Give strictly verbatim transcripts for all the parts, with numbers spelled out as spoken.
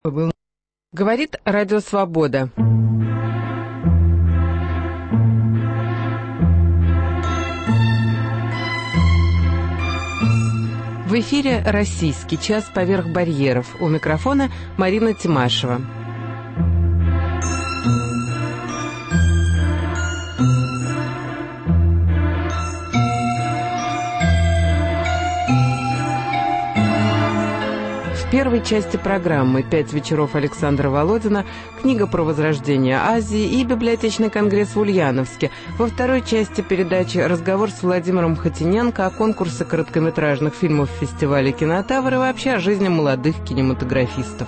Был. Говорит Радио Свобода. В эфире «Российский час поверх барьеров». У микрофона Марина Тимашева. В первой части программы «Пять вечеров» Александра Володина, книга про возрождение Азии и библиотечный конгресс в Ульяновске. Во второй части передачи разговор с Владимиром Хотиненко о конкурсе короткометражных фильмов фестиваля «Кинотавр» и вообще о жизни молодых кинематографистов.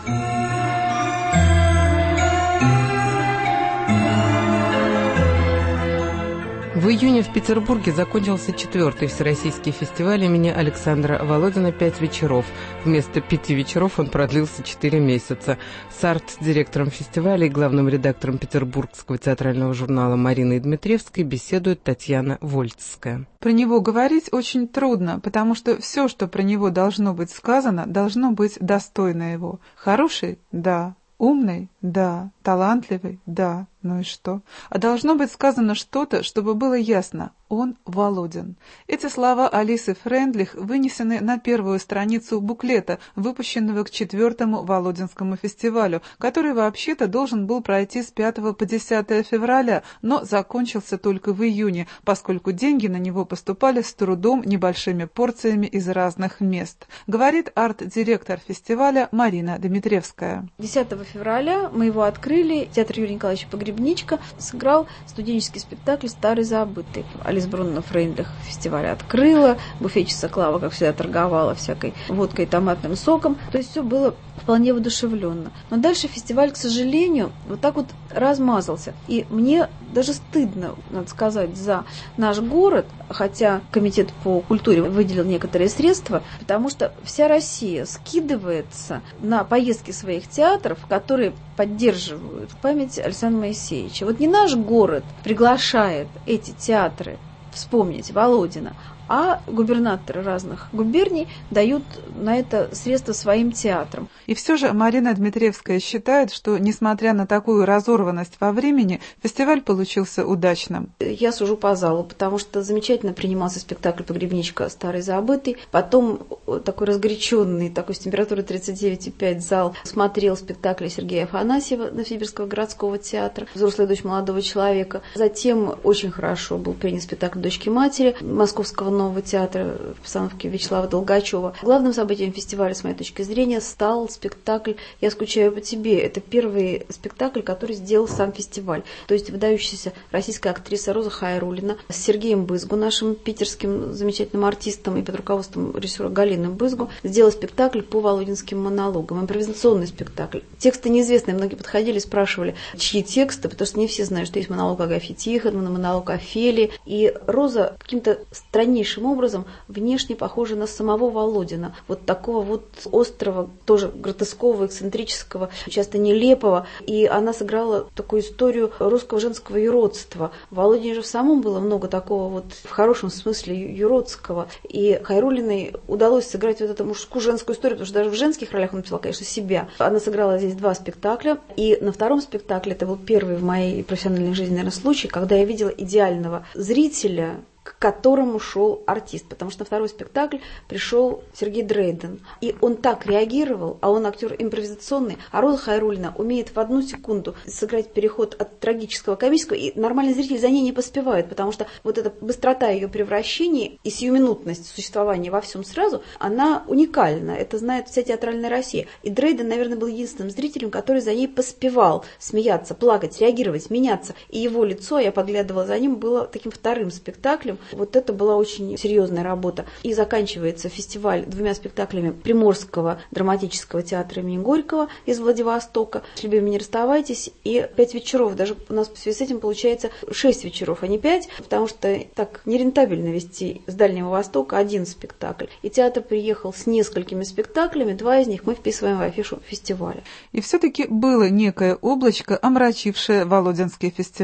В июне в Петербурге закончился четвертый всероссийский фестиваль имени Александра Володина «Пять вечеров». Вместо пяти вечеров он продлился четыре месяца. С арт-директором фестиваля и главным редактором петербургского театрального журнала Мариной Дмитриевской беседует Татьяна Вольцкая. Про него говорить очень трудно, потому что все, что про него должно быть сказано, должно быть достойно его. Хороший? Да. Умный? Да. Талантливый? Да. Ну и что? А должно быть сказано что-то, чтобы было ясно. Он Володин. Эти слова Алисы Френдлих вынесены на первую страницу буклета, выпущенного к четвертому Володинскому фестивалю, который вообще-то должен был пройти с пятого по десятое февраля, но закончился только в июне, поскольку деньги на него поступали с трудом небольшими порциями из разных мест. Говорит арт-директор фестиваля Марина Дмитриевская. десятого февраля мы его открыли. Театр Юрия Николаевича Погребничка сыграл студенческий спектакль «Старый забытый». Алиса Брунна Фрейндлих фестиваль открыла, буфетчица Клава, как всегда, торговала всякой водкой и томатным соком. То есть все было вполне воодушевленно. Но дальше фестиваль, к сожалению, вот так вот размазался. И мне даже стыдно, надо сказать, за наш город, хотя комитет по культуре выделил некоторые средства, потому что вся Россия скидывается на поездки своих театров, которые поддерживают память Александра Моисеевича. Вот не наш город приглашает эти театры вспомнить Володина, а губернаторы разных губерний дают на это средства своим театрам. И все же Марина Дмитриевская считает, что, несмотря на такую разорванность во времени, фестиваль получился удачным. Я сужу по залу, потому что замечательно принимался спектакль «Погребничка. Старый забытый». Потом такой разгоряченный, такой с температурой тридцать девять и пять зал смотрел спектакль Сергея Афанасьева Новосибирского городского театра «Взрослая дочь молодого человека». Затем очень хорошо был принят спектакль «Дочки матери» Московского нового театра в постановке Вячеслава Долгачева. Главным событием фестиваля, с моей точки зрения, стал спектакль «Я скучаю по тебе». Это первый спектакль, который сделал сам фестиваль. То есть выдающаяся российская актриса Роза Хайруллина с Сергеем Бызгу, нашим питерским замечательным артистом, и под руководством режиссера Галины Бызгу, сделал спектакль по володинским монологам. Импровизационный спектакль. Тексты неизвестные. Многие подходили и спрашивали, чьи тексты, потому что не все знают, что есть монолог Агафьи Тихоновны, монолог Офелии. И Роза каким-то страннейшим образом внешне похожа на самого Володина. Вот такого вот острого, тоже гротескового, эксцентрического, часто нелепого. И она сыграла такую историю русского женского юродства. В Володине же в самом было много такого вот в хорошем смысле юродского. И Хайруллиной удалось сыграть вот эту мужскую женскую историю, потому что даже в женских ролях она написала, конечно, себя. Она сыграла здесь два спектакля. И на втором спектакле, это был первый в моей профессиональной жизни, наверное, случай, когда я видела идеального зрителя, к которому шел артист, потому что на второй спектакль пришел Сергей Дрейден, и он так реагировал, а он актер импровизационный, а Роза Хайруллина умеет в одну секунду сыграть переход от трагического к комического, и нормальный зритель за ней не поспевает, потому что вот эта быстрота ее превращения и сиюминутность существования во всем сразу, она уникальна, это знает вся театральная Россия. И Дрейден, наверное, был единственным зрителем, который за ней поспевал смеяться, плакать, реагировать, меняться, и его лицо, я подглядывала за ним, было таким вторым спектаклем. Вот это была очень серьезная работа. И заканчивается фестиваль двумя спектаклями Приморского драматического театра имени Горького из Владивостока. «С любовью не расставайтесь» и «Пять вечеров». Даже у нас в связи с этим получается шесть вечеров, а не пять, потому что так нерентабельно вести с Дальнего Востока один спектакль. И театр приехал с несколькими спектаклями, два из них мы вписываем в афишу фестиваля. И все-таки было некое облачко, омрачившее Володинский фестиваль.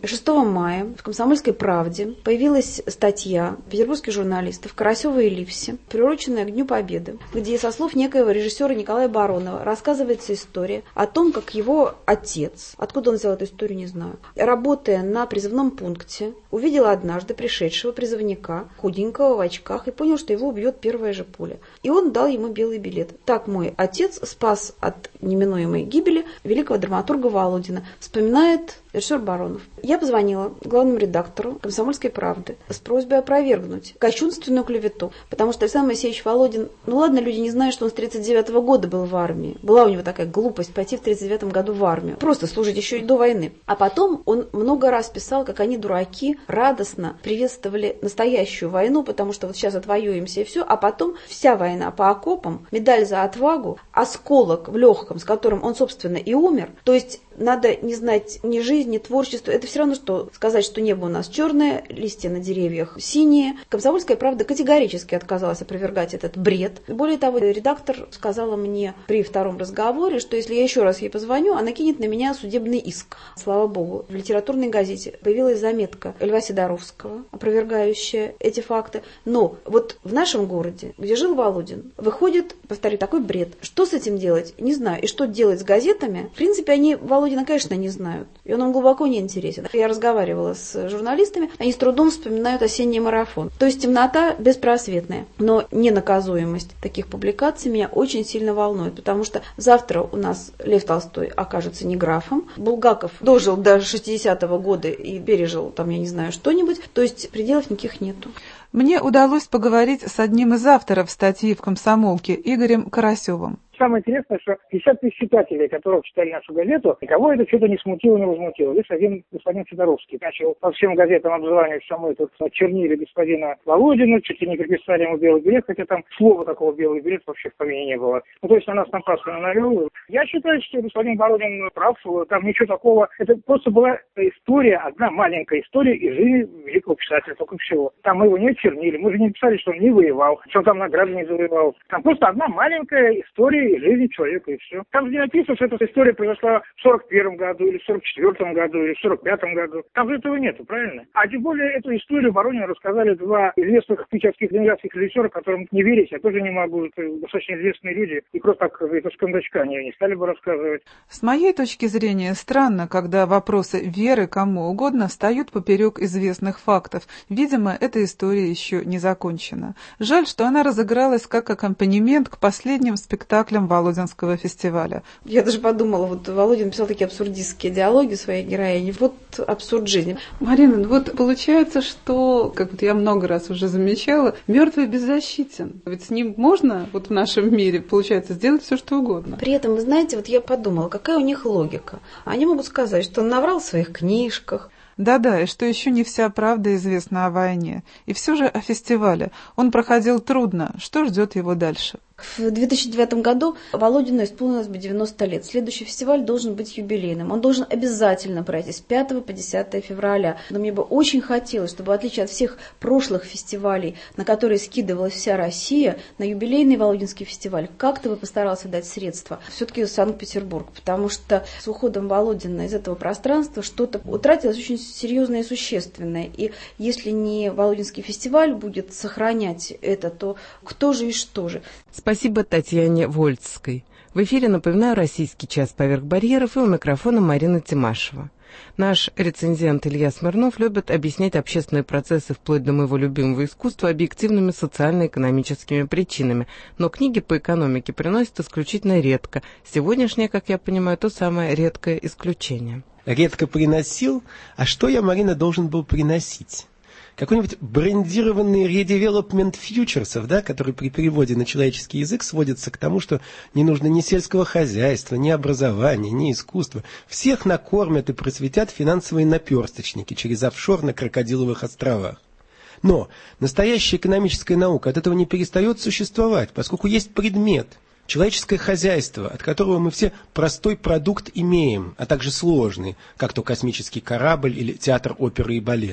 шестого мая в «Комсомольской правде» появилась статья петербургских журналистов Карасева и Ливси, приуроченная к Дню Победы, где со слов некоего режиссера Николая Баронова рассказывается история о том, как его отец, откуда он взял эту историю, не знаю, работая на призывном пункте, увидел однажды пришедшего призывника, худенького в очках, и понял, что его убьет первая же пуля. И он дал ему белый билет. Так мой отец спас от неминуемой гибели великого драматурга Володина, вспоминает режиссер Баронов. Я позвонила главному редактору «Комсомольской правды» с просьбой опровергнуть кощунственную клевету, потому что Александр Моисеевич Володин, ну ладно, люди не знают, что он с тридцать девятого года был в армии. Была у него такая глупость пойти в тридцать девятом году в армию. Просто служить еще и до войны. А потом он много раз писал, как они, дураки, радостно приветствовали настоящую войну, потому что вот сейчас отвоюемся и все, а потом вся война по окопам, медаль за отвагу, осколок в легком, с которым он, собственно, и умер. То есть надо не знать ни жизни, ни творчества. Это все равно, что сказать, что небо у нас черное, листья на деревьях синие. «Комсомольская правда» категорически отказалась опровергать этот бред. Более того, редактор сказала мне при втором разговоре, что если я еще раз ей позвоню, она кинет на меня судебный иск. Слава богу, в литературной газете появилась заметка Льва Сидоровского, опровергающая эти факты. Но вот в нашем городе, где жил Володин, выходит, повторю, такой бред. Что с этим делать? Не знаю. И что делать с газетами? В принципе, они Володина, конечно, не знают. И он им глубоко не интересен. Я разговаривала с журналистами, они с трудом вспоминают осенний марафон. То есть темнота беспросветная. Но ненаказуемость таких публикаций меня очень сильно волнует, потому что завтра у нас Лев Толстой окажется не графом, Булгаков дожил до шестидесятого года и пережил там, я не знаю, что-нибудь. То есть пределов никаких нету. Мне удалось поговорить с одним из авторов статьи в «Комсомолке» Игорем Карасевым. Самое интересное, что пятьдесят тысяч читателей, которые читали нашу газету, никого это что-то не смутило, не возмутило. Лишь один господин Сидоровский начал по всем газетам обзыванивать, что мы тут чернили господина Володина, чуть ли не приписали ему белый билет, хотя там слова такого белый билет вообще в помине не было. Ну, то есть на нас напрасно навел. Я считаю, что господин Володин прав, там ничего такого. Это просто была история, одна маленькая история из жизни великого писателя, только всего. Там мы его не чернили, мы же не писали, что он не воевал, что он там награды не завоевал. Там просто одна маленькая история жизни человека, и все. Там же не написано, что эта история произошла в сорок первом году, или в сорок четвертом году, или в сорок пятом году. Там же этого нету, правильно? А тем более эту историю Воронину рассказали два известных питерских ленинградских режиссера, которым не верить, я тоже не могу. Это достаточно известные люди, и просто так, это с кондачка они не стали бы рассказывать. С моей точки зрения, странно, когда вопросы веры кому угодно встают поперек известных фактов. Видимо, эта история еще не закончена. Жаль, что она разыгралась как аккомпанемент к последним спектаклям Володинского фестиваля. Я даже подумала, вот Володин писал такие абсурдистские диалоги своей героини. Вот абсурд жизни. Марина, ну вот получается, что, как вот я много раз уже замечала, мертвый беззащитен. Ведь с ним можно вот в нашем мире, получается, сделать все, что угодно. При этом, вы знаете, вот я подумала, какая у них логика. Они могут сказать, что он наврал в своих книжках. Да-да, и что еще не вся правда известна о войне. И все же о фестивале. Он проходил трудно. Что ждет его дальше? В две тысячи девятом году Володину исполнилось бы девяносто лет. Следующий фестиваль должен быть юбилейным. Он должен обязательно пройти с пятого по десятое февраля. Но мне бы очень хотелось, чтобы, в отличие от всех прошлых фестивалей, на которые скидывалась вся Россия, на юбилейный Володинский фестиваль как-то бы постарался дать средства. Все-таки Санкт-Петербург. Потому что с уходом Володина из этого пространства что-то утратилось очень серьезное и существенное. И если не Володинский фестиваль будет сохранять это, то кто же и что же? Спасибо Татьяне Вольцкой. В эфире, напоминаю, «Российский час поверх барьеров», и у микрофона Марина Тимашева. Наш рецензент Илья Смирнов любит объяснять общественные процессы вплоть до моего любимого искусства объективными социально-экономическими причинами, но книги по экономике приносит исключительно редко. Сегодняшнее, как я понимаю, то самое редкое исключение. Редко приносил? А что я, Марина, должен был приносить? Какой-нибудь брендированный редевелопмент фьючерсов, да, который при переводе на человеческий язык сводится к тому, что не нужно ни сельского хозяйства, ни образования, ни искусства. Всех накормят и просветят финансовые наперсточники через офшор на Крокодиловых островах. Но настоящая экономическая наука от этого не перестает существовать, поскольку есть предмет – человеческое хозяйство, от которого мы все простой продукт имеем, а также сложный, как то космический корабль или театр оперы и балета.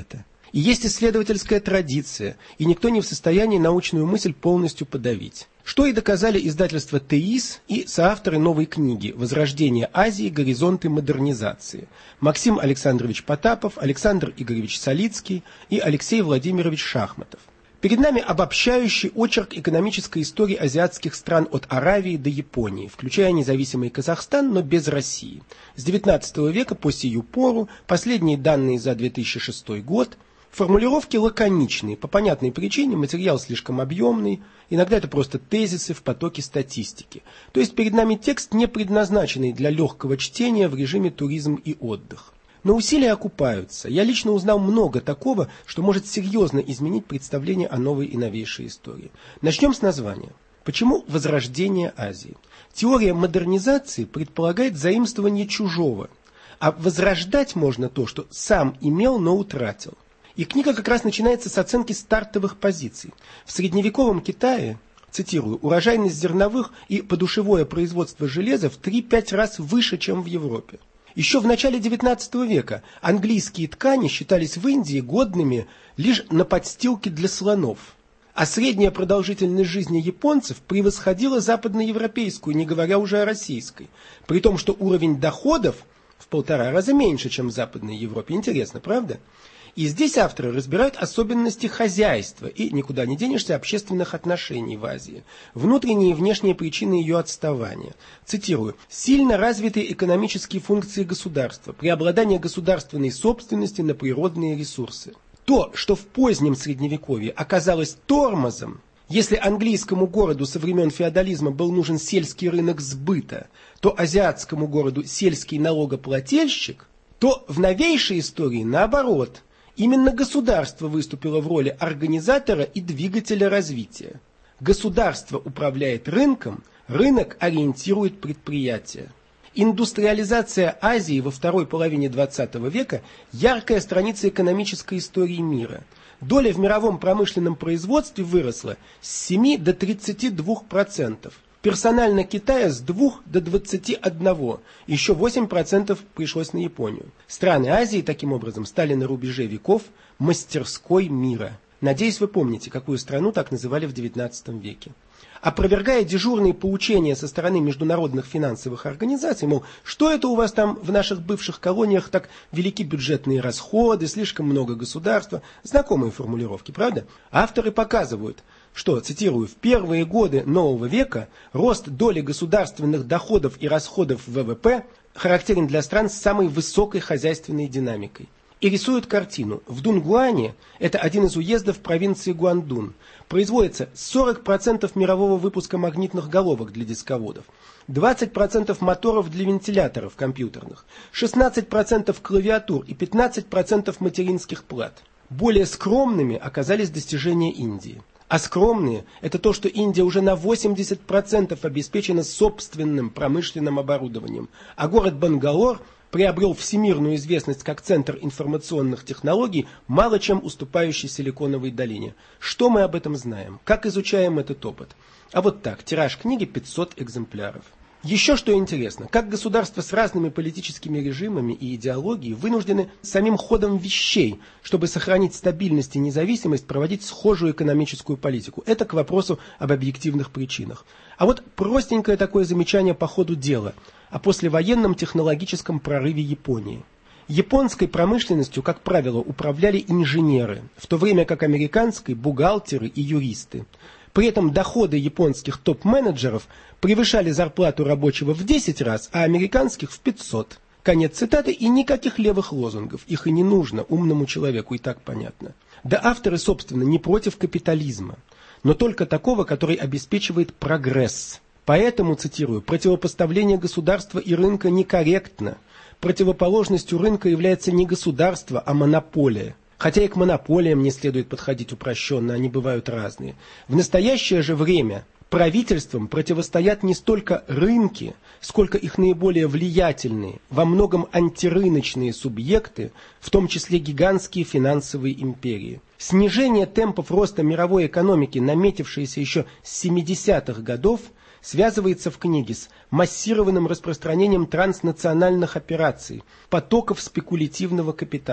И есть исследовательская традиция, и никто не в состоянии научную мысль полностью подавить. Что и доказали издательства ТЭИС и соавторы новой книги «Возрождение Азии. Горизонты модернизации» Максим Александрович Потапов, Александр Игоревич Солицкий и Алексей Владимирович Шахматов. Перед нами обобщающий очерк экономической истории азиатских стран от Аравии до Японии, включая независимый Казахстан, но без России. С девятнадцатого века по сию пору, последние данные за две тысячи шестой год, формулировки лаконичные, по понятной причине материал слишком объемный, иногда это просто тезисы в потоке статистики. То есть перед нами текст, не предназначенный для легкого чтения в режиме туризм и отдых. Но усилия окупаются. Я лично узнал много такого, что может серьезно изменить представление о новой и новейшей истории. Начнем с названия. Почему возрождение Азии? Теория модернизации предполагает заимствование чужого, а возрождать можно то, что сам имел, но утратил. И книга как раз начинается с оценки стартовых позиций. В средневековом Китае, цитирую, урожайность зерновых и подушевое производство железа в три-пять раз выше, чем в Европе. Еще в начале девятнадцатого века английские ткани считались в Индии годными лишь на подстилки для слонов, а средняя продолжительность жизни японцев превосходила западноевропейскую, не говоря уже о российской, при том, что уровень доходов в полтора раза меньше, чем в Западной Европе. Интересно, правда? И здесь авторы разбирают особенности хозяйства и, никуда не денешься, общественных отношений в Азии, внутренние и внешние причины ее отставания. Цитирую. «Сильно развитые экономические функции государства, преобладание государственной собственности на природные ресурсы. То, что в позднем Средневековье оказалось тормозом, если английскому городу со времен феодализма был нужен сельский рынок сбыта, то азиатскому городу сельский налогоплательщик, то в новейшей истории наоборот». Именно государство выступило в роли организатора и двигателя развития. Государство управляет рынком, рынок ориентирует предприятия. Индустриализация Азии во второй половине двадцатого века – яркая страница экономической истории мира. Доля в мировом промышленном производстве выросла с семи до тридцати двух процентов. Персонально Китая с двух до двадцати одного, еще восемь процентов пришлось на Японию. Страны Азии, таким образом, стали на рубеже веков мастерской мира. Надеюсь, вы помните, какую страну так называли в девятнадцатом веке. Опровергая дежурные поучения со стороны международных финансовых организаций, мол, что это у вас там в наших бывших колониях так велики бюджетные расходы, слишком много государства, знакомые формулировки, правда? Авторы показывают, что, цитирую, в первые годы нового века рост доли государственных доходов и расходов в вэ вэ пэ характерен для стран с самой высокой хозяйственной динамикой. И рисуют картину. В Дунгуане, это один из уездов провинции Гуандун, производится сорок процентов мирового выпуска магнитных головок для дисководов, двадцать процентов моторов для вентиляторов компьютерных, шестнадцать процентов клавиатур и пятнадцать процентов материнских плат. Более скромными оказались достижения Индии. А скромные – это то, что Индия уже на восемьдесят процентов обеспечена собственным промышленным оборудованием, а город Бангалор приобрел всемирную известность как центр информационных технологий, мало чем уступающий Силиконовой долине. Что мы об этом знаем? Как изучаем этот опыт? А вот так, тираж книги пятьсот экземпляров. Еще что интересно, как государства с разными политическими режимами и идеологией вынуждены самим ходом вещей, чтобы сохранить стабильность и независимость, проводить схожую экономическую политику. Это к вопросу об объективных причинах. А вот простенькое такое замечание по ходу дела о послевоенном технологическом прорыве Японии. Японской промышленностью, как правило, управляли инженеры, в то время как американской – бухгалтеры и юристы. При этом доходы японских топ-менеджеров превышали зарплату рабочего в десять раз, а американских в пятьсот. Конец цитаты, и никаких левых лозунгов. Их и не нужно умному человеку, и так понятно. Да авторы, собственно, не против капитализма, но только такого, который обеспечивает прогресс. Поэтому, цитирую, противопоставление государства и рынка некорректно. Противоположностью рынка является не государство, а монополия. Хотя и к монополиям не следует подходить упрощенно, они бывают разные. В настоящее же время правительствам противостоят не столько рынки, сколько их наиболее влиятельные, во многом антирыночные субъекты, в том числе гигантские финансовые империи. Снижение темпов роста мировой экономики, наметившееся еще с семидесятых годов, связывается в книге с массированным распространением транснациональных операций, потоков спекулятивного капитала.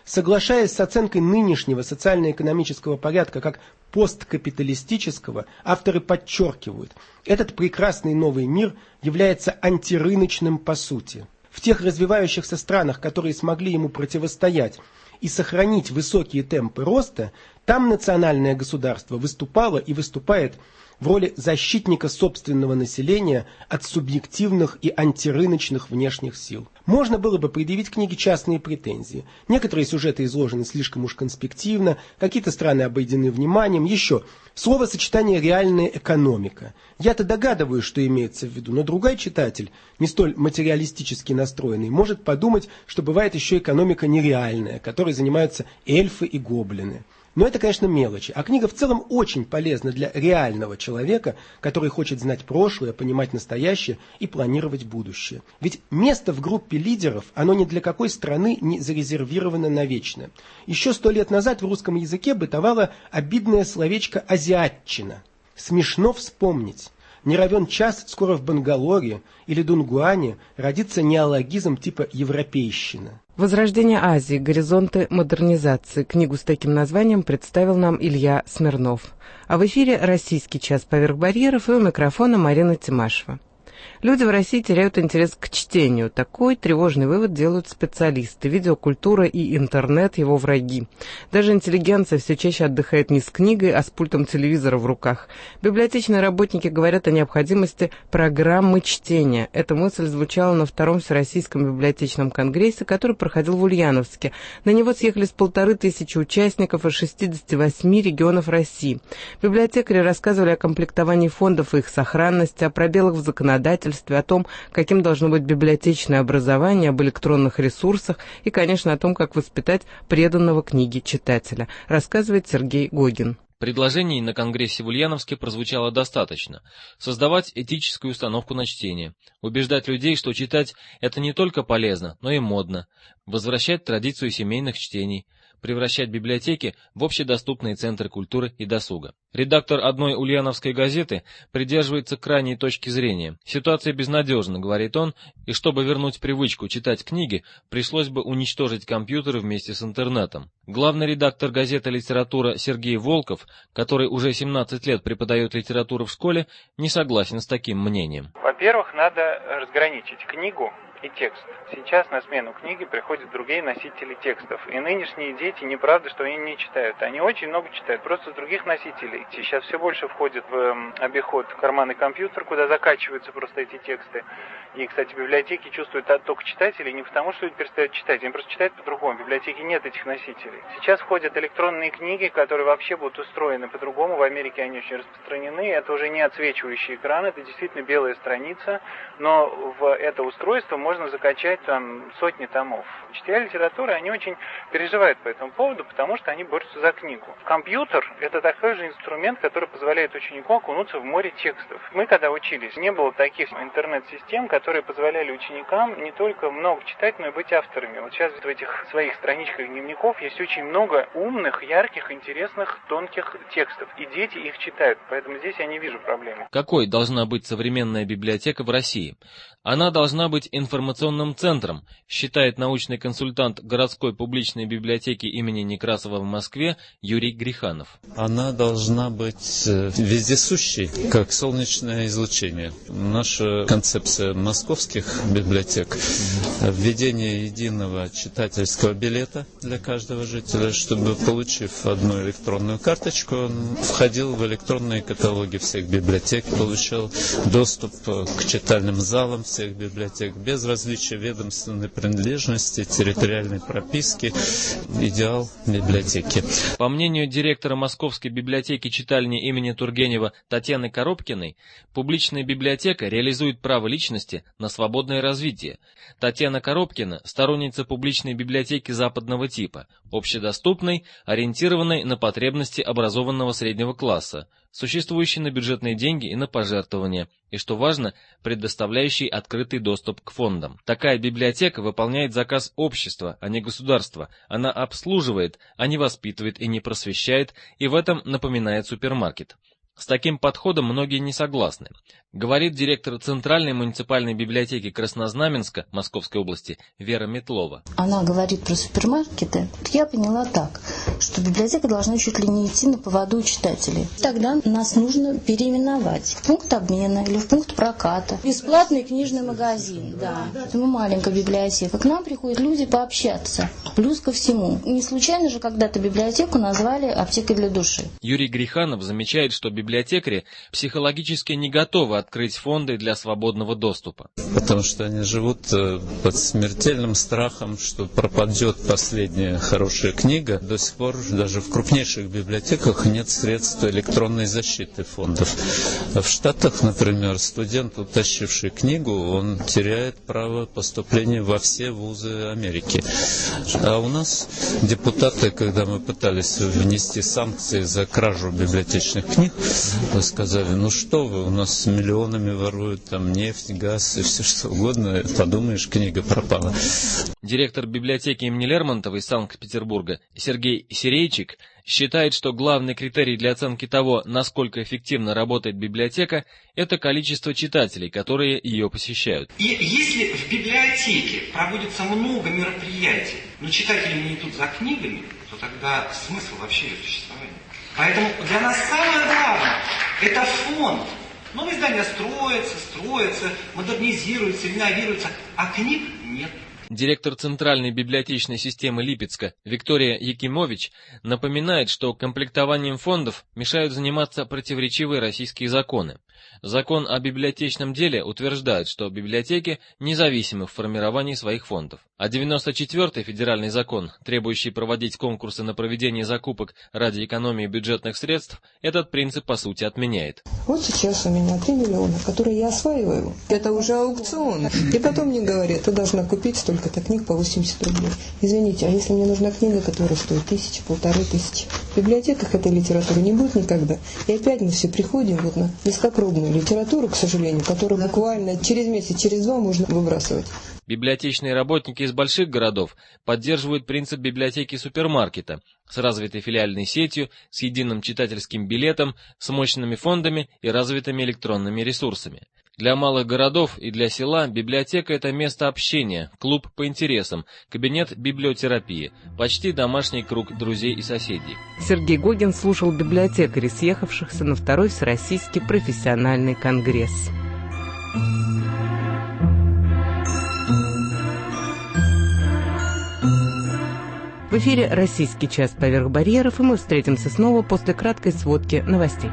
Соглашаясь с оценкой нынешнего социально-экономического порядка как посткапиталистического, авторы подчеркивают, этот прекрасный новый мир является антирыночным по сути. В тех развивающихся странах, которые смогли ему противостоять и сохранить высокие темпы роста, там национальное государство выступало и выступает в роли защитника собственного населения от субъективных и антирыночных внешних сил. Можно было бы предъявить книге частные претензии. Некоторые сюжеты изложены слишком уж конспективно, какие-то страны обойдены вниманием. Еще словосочетание «реальная экономика». Я-то догадываюсь, что имеется в виду, но другой читатель, не столь материалистически настроенный, может подумать, что бывает еще экономика нереальная, которой занимаются эльфы и гоблины. Но это, конечно, мелочи. А книга в целом очень полезна для реального человека, который хочет знать прошлое, понимать настоящее и планировать будущее. Ведь место в группе лидеров, оно ни для какой страны не зарезервировано навечно. Еще сто лет назад в русском языке бытовало обидное словечко «азиатчина». Смешно вспомнить. Не равен час, скоро в Бангалоре или Дунгуане родится неологизм типа «европейщина». «Возрождение Азии. Горизонты модернизации». Книгу с таким названием представил нам Илья Смирнов. А в эфире «Российский час поверх барьеров» и у микрофона Марина Тимашева. Люди в России теряют интерес к чтению. Такой тревожный вывод делают специалисты. Видеокультура и интернет – его враги. Даже интеллигенция все чаще отдыхает не с книгой, а с пультом телевизора в руках. Библиотечные работники говорят о необходимости программы чтения. Эта мысль звучала на втором Всероссийском библиотечном конгрессе, который проходил в Ульяновске. На него съехались полторы тысячи участников из шестидесяти восьми регионов России. Библиотекари рассказывали о комплектовании фондов и их сохранности, о пробелах в законодательстве, о том, каким должно быть библиотечное образование, об электронных ресурсах и, конечно, о том, как воспитать преданного книге читателя, рассказывает Сергей Гогин. Предложений на конгрессе в Ульяновске прозвучало достаточно. Создавать этическую установку на чтение, убеждать людей, что читать это не только полезно, но и модно, возвращать традицию семейных чтений, превращать библиотеки в общедоступные центры культуры и досуга. Редактор одной ульяновской газеты придерживается крайней точки зрения. Ситуация безнадежна, говорит он, и чтобы вернуть привычку читать книги, пришлось бы уничтожить компьютеры вместе с интернетом. Главный редактор газеты «Литература» Сергей Волков, который уже семнадцать лет преподает литературу в школе, не согласен с таким мнением. Во-первых, надо разграничить книгу и текст. Сейчас на смену книги приходят другие носители текстов. И нынешние дети, неправда, что они не читают. Они очень много читают, просто с других носителей. Сейчас все больше входит в обиход карманный компьютер, куда закачиваются просто эти тексты. И, кстати, библиотеки чувствуют отток читателей не потому, что люди перестают читать, они просто читают по-другому. В библиотеке нет этих носителей. Сейчас входят электронные книги, которые вообще будут устроены по-другому. В Америке они очень распространены. Это уже не отсвечивающий экран, это действительно белая страница. Но в это устройство можно можно закачать там сотни томов. Учителя литературы, они очень переживают по этому поводу, потому что они борются за книгу. Компьютер – это такой же инструмент, который позволяет ученику окунуться в море текстов. Мы, когда учились, не было таких интернет-систем, которые позволяли ученикам не только много читать, но и быть авторами. Вот сейчас в этих своих страничках дневников есть очень много умных, ярких, интересных, тонких текстов. И дети их читают, поэтому здесь я не вижу проблемы. Какой должна быть современная библиотека в России? Она должна быть информационным центром, считает научный консультант городской публичной библиотеки имени Некрасова в Москве Юрий Гриханов. Она должна быть вездесущей, как солнечное излучение. Наша концепция московских библиотек – введение единого читательского билета для каждого жителя, чтобы, получив одну электронную карточку, он входил в электронные каталоги всех библиотек, получал доступ к читальным залам всех библиотек, без различия ведомственной принадлежности, территориальной прописки, идеал библиотеки. По мнению директора Московской библиотеки читальни имени Тургенева Татьяны Коробкиной, публичная библиотека реализует право личности на свободное развитие. Татьяна Коробкина – сторонница публичной библиотеки западного типа, общедоступной, ориентированной на потребности образованного среднего класса, существующей на бюджетные деньги и на пожертвования, и, что важно, предоставляющей открытый доступ к фондам. Такая библиотека выполняет заказ общества, а не государства. Она обслуживает, а не воспитывает и не просвещает, и в этом напоминает супермаркет. С таким подходом многие не согласны. Говорит директор Центральной муниципальной библиотеки Краснознаменска Московской области Вера Метлова. Она говорит про супермаркеты. Я поняла так, что библиотека должна чуть ли не идти на поводу у читателей. Тогда нас нужно переименовать в пункт обмена или в пункт проката. Бесплатный книжный магазин, да. Мы маленькая библиотека. К нам приходят люди пообщаться. Плюс ко всему. Не случайно же когда-то библиотеку назвали аптекой для души. Юрий Гриханов замечает, что библиотекари психологически не готовы открыть фонды для свободного доступа. Потому что они живут под смертельным страхом, что пропадет последняя хорошая книга. До сих пор даже в крупнейших библиотеках нет средств электронной защиты фондов. В Штатах, например, студент, утащивший книгу, он теряет право поступления во все вузы Америки. А у нас депутаты, когда мы пытались внести санкции за кражу библиотечных книг, сказали, ну что вы, у нас миллионами воруют там нефть, газ и все что угодно, подумаешь, книга пропала. Директор библиотеки имени Лермонтова из Санкт-Петербурга Сергей Серейчик считает, что главный критерий для оценки того, насколько эффективно работает библиотека, это количество читателей, которые ее посещают. И если в библиотеке проводится много мероприятий, но читатели не идут за книгами, то тогда смысл вообще ее существования. Поэтому для нас самое главное – это фонд. Новые здания строятся, строятся, модернизируются, реновируются, а книг нет. Директор Центральной библиотечной системы Липецка Виктория Якимович напоминает, что комплектованием фондов мешают заниматься противоречивые российские законы. Закон о библиотечном деле утверждает, что библиотеки независимы в формировании своих фондов. А девяносто четвёртый федеральный закон, требующий проводить конкурсы на проведение закупок ради экономии бюджетных средств, этот принцип по сути отменяет. Вот сейчас у меня три миллиона, которые я осваиваю. Это уже аукцион. И потом мне говорят, ты должна купить столько-то книг по восемьдесят рублей. Извините, а если мне нужна книга, которая стоит тысячу, полторы тысячи? В библиотеках этой литературы не будет никогда. И опять мы все приходим вот на низкопробную литературу, к сожалению, которую буквально через месяц, через два можно выбрасывать. Библиотечные работники из больших городов поддерживают принцип библиотеки супермаркета с развитой филиальной сетью, с единым читательским билетом, с мощными фондами и развитыми электронными ресурсами. Для малых городов и для села библиотека – это место общения, клуб по интересам, кабинет библиотерапии, почти домашний круг друзей и соседей. Сергей Гогин слушал библиотекарей, съехавшихся на второй Всероссийский профессиональный конгресс. В эфире «Российский час поверх барьеров», и мы встретимся снова после краткой сводки новостей.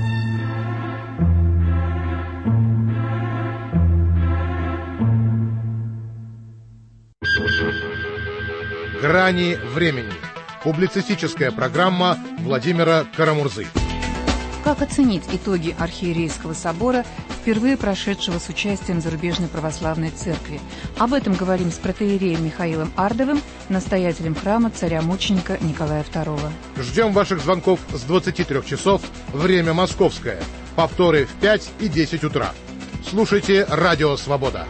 «Грани времени». Публицистическая программа Владимира Карамурзы. Как оценить итоги Архиерейского собора, впервые прошедшего с участием зарубежной православной церкви? Об этом говорим с протоиереем Михаилом Ардовым, настоятелем храма царя-мученика Николая второго. Ждем ваших звонков с двадцати трёх часов, время московское. Повторы в пять и десять утра. Слушайте «Радио Свобода».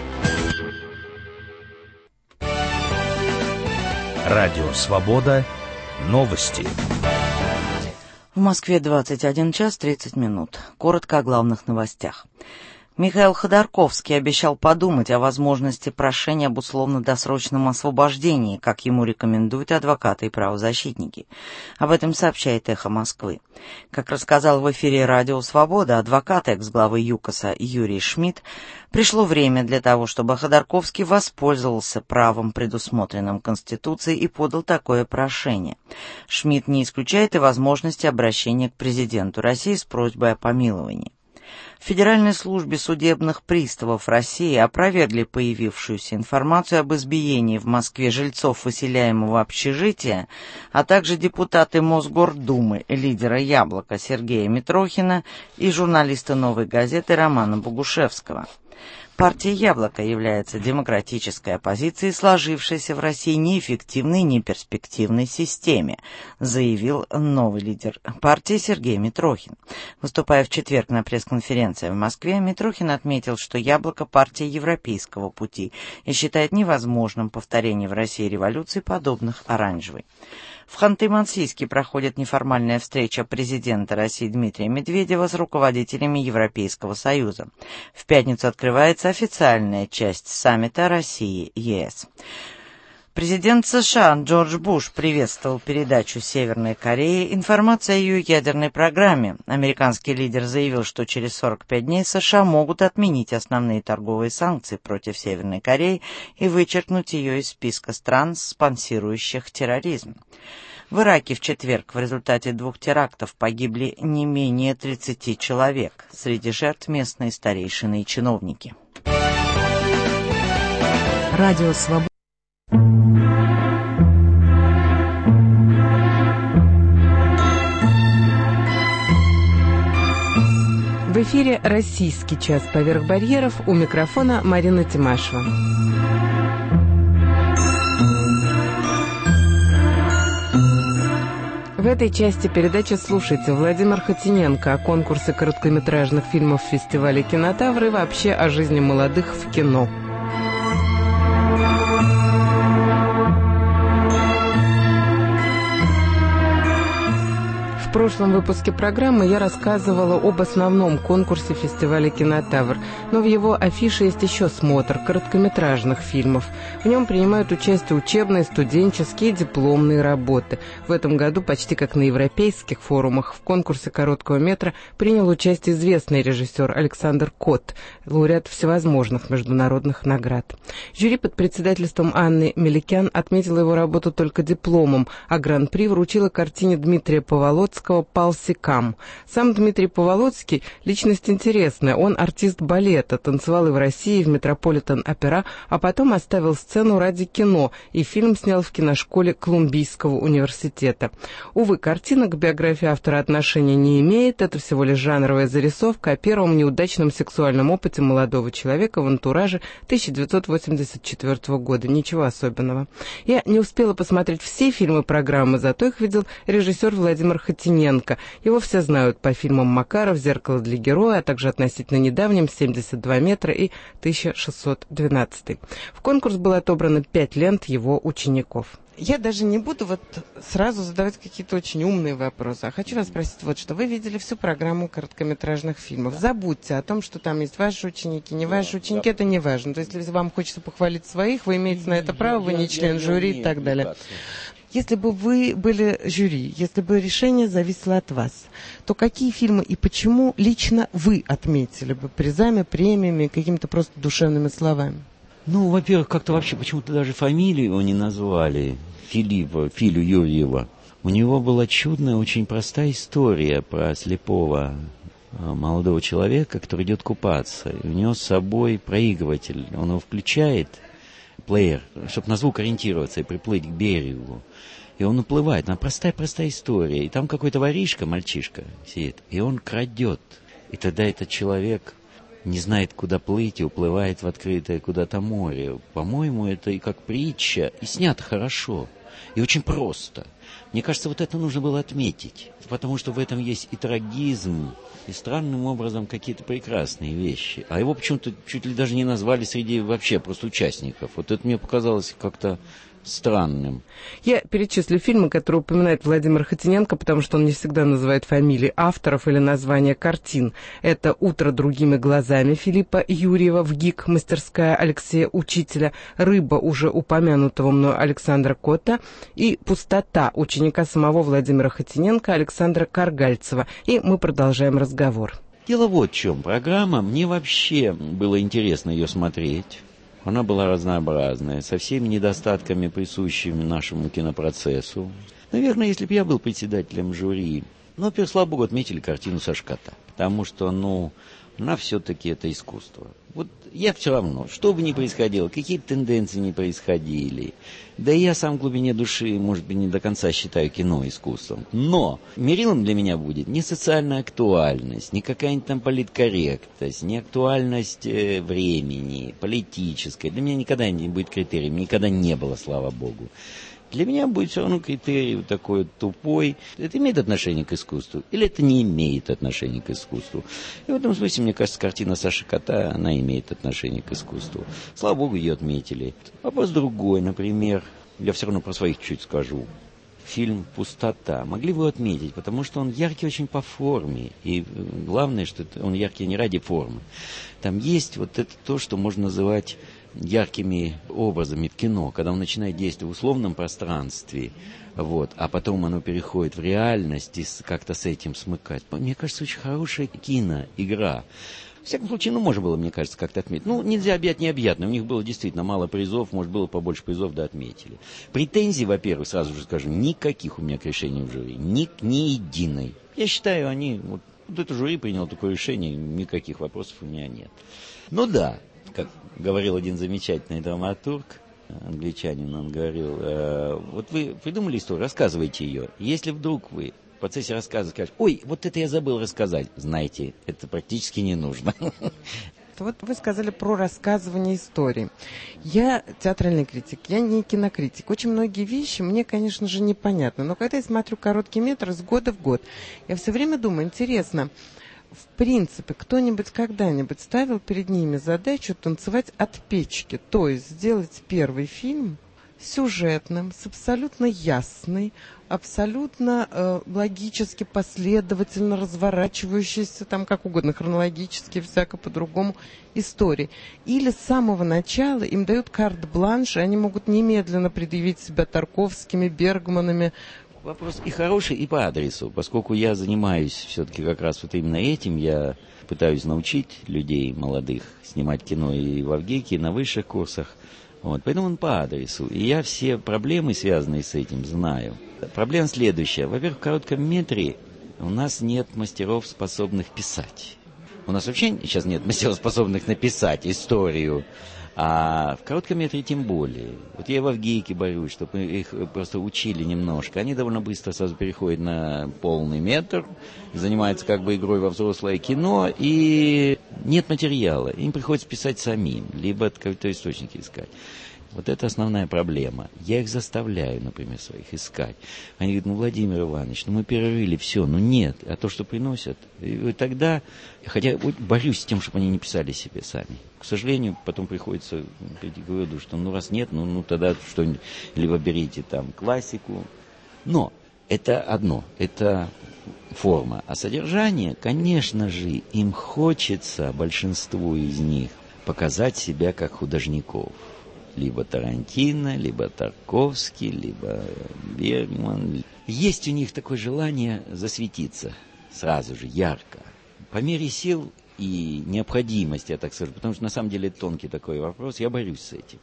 Радио Свобода. Новости. В Москве двадцать один час тридцать минут. Коротко о главных новостях. Михаил Ходорковский обещал подумать о возможности прошения об условно-досрочном освобождении, как ему рекомендуют адвокаты и правозащитники. Об этом сообщает «Эхо Москвы». Как рассказал в эфире «Радио Свобода» адвокат экс-главы ЮКОСа Юрий Шмидт, пришло время для того, чтобы Ходорковский воспользовался правом, предусмотренным Конституцией, и подал такое прошение. Шмидт не исключает и возможности обращения к президенту России с просьбой о помиловании. В Федеральной службе судебных приставов России опровергли появившуюся информацию об избиении в Москве жильцов выселяемого общежития, а также депутаты Мосгордумы, лидера «Яблока» Сергея Митрохина и журналиста «Новой газеты» Романа Богушевского. Партия «Яблоко» является демократической оппозицией сложившейся в России неэффективной и неперспективной системе, заявил новый лидер партии Сергей Митрохин. Выступая в четверг на пресс-конференции в Москве, Митрохин отметил, что «Яблоко» — партия европейского пути и считает невозможным повторение в России революций, подобных оранжевой. В Ханты-Мансийске проходит неформальная встреча президента России Дмитрия Медведева с руководителями Европейского Союза. В пятницу открывается официальная часть саммита России-ЕС. Президент США Джордж Буш приветствовал передачу Северной Корее информации о ее ядерной программе. Американский лидер заявил, что через сорок пять дней США могут отменить основные торговые санкции против Северной Кореи и вычеркнуть ее из списка стран, спонсирующих терроризм. В Ираке в четверг в результате двух терактов погибли не менее тридцати человек. Среди жертв местные старейшины и чиновники. Радио «Свобода». В эфире «Российский час поверх барьеров», у микрофона Марина Тимашева. В этой части передачи слушайте Владимир Хотиненко о конкурсе короткометражных фильмов фестиваля «Кинотавр» и вообще о жизни молодых в кино. В прошлом выпуске программы я рассказывала об основном конкурсе фестиваля «Кинотавр», но в его афише есть еще смотр короткометражных фильмов. В нем принимают участие учебные, студенческие, дипломные работы. В этом году, почти как на европейских форумах, в конкурсе короткого метра принял участие известный режиссер Александр Кот, лауреат всевозможных международных наград. Жюри под председательством Анны Меликян отметило его работу только дипломом, а гран-при вручило картине Дмитрия Поволоцкого «Палсикам». Сам Дмитрий Поволоцкий – личность интересная. Он артист балета, танцевал и в России, и в Метрополитен-опера, а потом оставил сцену ради кино, и фильм снял в киношколе Колумбийского университета. Увы, картина к биографии автора отношения не имеет, это всего лишь жанровая зарисовка о первом неудачном сексуальном опыте молодого человека в «Антураже» тысяча девятьсот восемьдесят четвёртого года. Ничего особенного. Я не успела посмотреть все фильмы программы, зато их видел режиссер Владимир Хотиненко. Его все знают по фильмам «Макаров», «Зеркало для героя», а также относительно недавним «семьдесят два метра» и тысяча шестьсот двенадцать. В конкурс было отобрано пять лент его учеников. Я даже не буду вот сразу задавать какие-то очень умные вопросы, а хочу вас спросить вот что. Вы видели всю программу короткометражных фильмов. Да. Забудьте о том, что там есть ваши ученики, не ваши да, ученики, да. Это не важно. То есть, если вам хочется похвалить своих, вы имеете на это право, вы не член жюри и так далее. Если бы вы были жюри, если бы решение зависело от вас, то какие фильмы и почему лично вы отметили бы призами, премиями, какими-то просто душевными словами? Ну, во-первых, как-то вообще почему-то даже фамилию его не назвали, Филиппа, Филю Юрьева. У него была чудная, очень простая история про слепого молодого человека, который идет купаться. И у него с собой проигрыватель, он его включает, плеер, чтобы на звук ориентироваться и приплыть к берегу. И он уплывает. Она простая-простая история. И там какой-то воришка, мальчишка сидит, и он крадет. И тогда этот человек не знает, куда плыть, и уплывает в открытое куда-то море. По-моему, это и как притча, и снято хорошо, и очень просто. Мне кажется, вот это нужно было отметить, потому что в этом есть и трагизм, и странным образом какие-то прекрасные вещи. А его почему-то чуть ли даже не назвали среди вообще просто участников. Вот это мне показалось как-то странным. Я перечислю фильмы, которые упоминает Владимир Хотиненко, потому что он не всегда называет фамилии авторов или названия картин. Это «Утро другими глазами» Филиппа Юрьева, «ВГИК. Мастерская Алексея Учителя», «Рыба» уже упомянутого мною Александра Кота и «Пустота» ученика самого Владимира Хотиненко Александра Каргальцева. И мы продолжаем разговор. Дело вот в чем. Программа, мне вообще было интересно ее смотреть. Она была разнообразная, со всеми недостатками, присущими нашему кинопроцессу. Наверное, если бы я был председателем жюри, ну, во-первых, слава богу, отметили картину Сашката, потому что, ну, она все-таки это искусство. Вот я все равно, что бы ни происходило, какие бы тенденции ни происходили, да и я сам в глубине души, может быть, не до конца считаю кино искусством, но мерилом для меня будет не социальная актуальность, не какая-нибудь там политкорректность, не актуальность э, времени, политическая. Для меня никогда не будет критерием, никогда не было, слава богу. Для меня будет все равно критерий вот такой вот тупой. Это имеет отношение к искусству или это не имеет отношения к искусству? И в этом смысле, мне кажется, картина Саши Кота, она имеет отношение к искусству. Слава богу, ее отметили. Вопрос другой, например, я все равно про своих чуть скажу. фильм «Пустота». Могли бы его отметить, потому что он яркий очень по форме. И главное, что он яркий не ради формы. Там есть вот это то, что можно называть яркими образами в кино, когда он начинает действовать в условном пространстве, вот, а потом оно переходит в реальность и как-то с этим смыкать. Мне кажется, очень хорошая киноигра. В всяком случае, ну, можно было, мне кажется, как-то отметить. Ну, нельзя объять необъятное. У них было действительно мало призов, может, было побольше призов, да отметили. Претензий, во-первых, сразу же скажу, никаких у меня к решению в жюри. Ни, ни единой. Я считаю, они... Вот, вот это жюри приняло такое решение, никаких вопросов у меня нет. Ну да, как говорил один замечательный драматург, англичанин, он говорил, э, вот вы придумали историю, рассказывайте ее. Если вдруг вы в процессе рассказа скажете, ой, вот это я забыл рассказать, знаете, это практически не нужно. Вот вы сказали про рассказывание истории. Я театральный критик, я не кинокритик. Очень многие вещи мне, конечно же, непонятны. Но когда я смотрю короткий метр с года в год, я все время думаю, интересно, в принципе, кто-нибудь когда-нибудь ставил перед ними задачу танцевать от печки, то есть сделать первый фильм сюжетным, с абсолютно ясной, абсолютно э, логически, последовательно разворачивающейся, там как угодно, хронологически, всяко по-другому истории. Или с самого начала им дают карт-бланш, и они могут немедленно предъявить себя Тарковскими, Бергманами. Вопрос и хороший, и по адресу, поскольку я занимаюсь все-таки как раз вот именно этим, я пытаюсь научить людей молодых снимать кино и в Авгике, и на высших курсах. Вот, поэтому он по адресу. И я все проблемы, связанные с этим, знаю. Проблема следующая. Во-первых, в коротком метре у нас нет мастеров, способных писать. У нас вообще сейчас нет мастеров, способных написать историю. А в коротком метре тем более. Вот я в Авгейке борюсь, чтобы их просто учили немножко. Они довольно быстро сразу переходят на полный метр, занимаются как бы игрой во взрослое кино, и нет материала. Им приходится писать самим, либо какой-то источник искать. Вот это основная проблема. Я их заставляю, например, своих искать. Они говорят, ну, Владимир Иванович, ну, мы перерыли все, ну, нет. А то, что приносят, и тогда, хотя борюсь с тем, чтобы они не писали себе сами. К сожалению, потом приходится прийти к выводу, что, ну, раз нет, ну, ну тогда что-нибудь, либо берите там классику. Но это одно, это форма. А содержание, конечно же, им хочется, большинству из них, показать себя как художников. Либо Тарантино, либо Тарковский, либо Бергман. Есть у них такое желание засветиться сразу же, ярко. По мере сил и необходимости, я так скажу, потому что на самом деле тонкий такой вопрос, я борюсь с этим.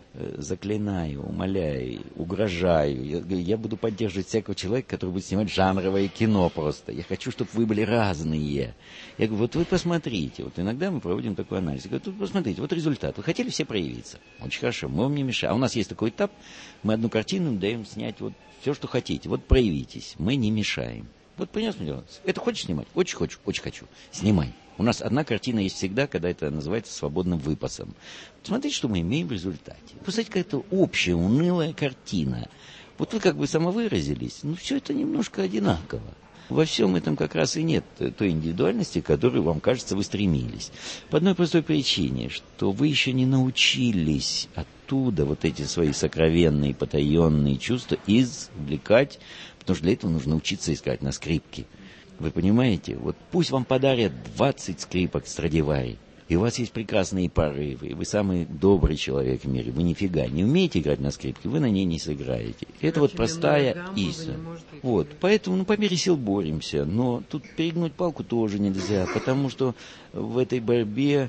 Заклинаю, умоляю, угрожаю. Я, я буду поддерживать всякого человека, который будет снимать жанровое кино просто. Я хочу, чтобы вы были разные. Я говорю, вот вы посмотрите. Вот иногда мы проводим такой анализ. Я говорю, вот посмотрите, вот результат. Вы хотели все проявиться? Очень хорошо, мы вам не мешаем. А у нас есть такой этап, мы одну картину даем снять вот все, что хотите. Вот проявитесь, мы не мешаем. Вот принес мне дело. Это хочешь снимать? Очень хочу, очень хочу. Снимай. У нас одна картина есть всегда, когда это называется свободным выпасом. Смотрите, что мы имеем в результате. Посмотрите, какая-то общая, унылая картина. Вот вы как бы самовыразились, но все это немножко одинаково. Во всем этом как раз и нет той индивидуальности, к которой, вам кажется, вы стремились. По одной простой причине, что вы еще не научились оттуда вот эти свои сокровенные, потаенные чувства извлекать, потому что для этого нужно учиться искать на скрипке. Вы понимаете? Вот пусть вам подарят двадцать скрипок Страдивари, и у вас есть прекрасные порывы, и вы самый добрый человек в мире, вы нифига не умеете играть на скрипке, вы на ней не сыграете. Это вот простая истина. Вот, поэтому, ну, по мере сил боремся, но тут перегнуть палку тоже нельзя, потому что в этой борьбе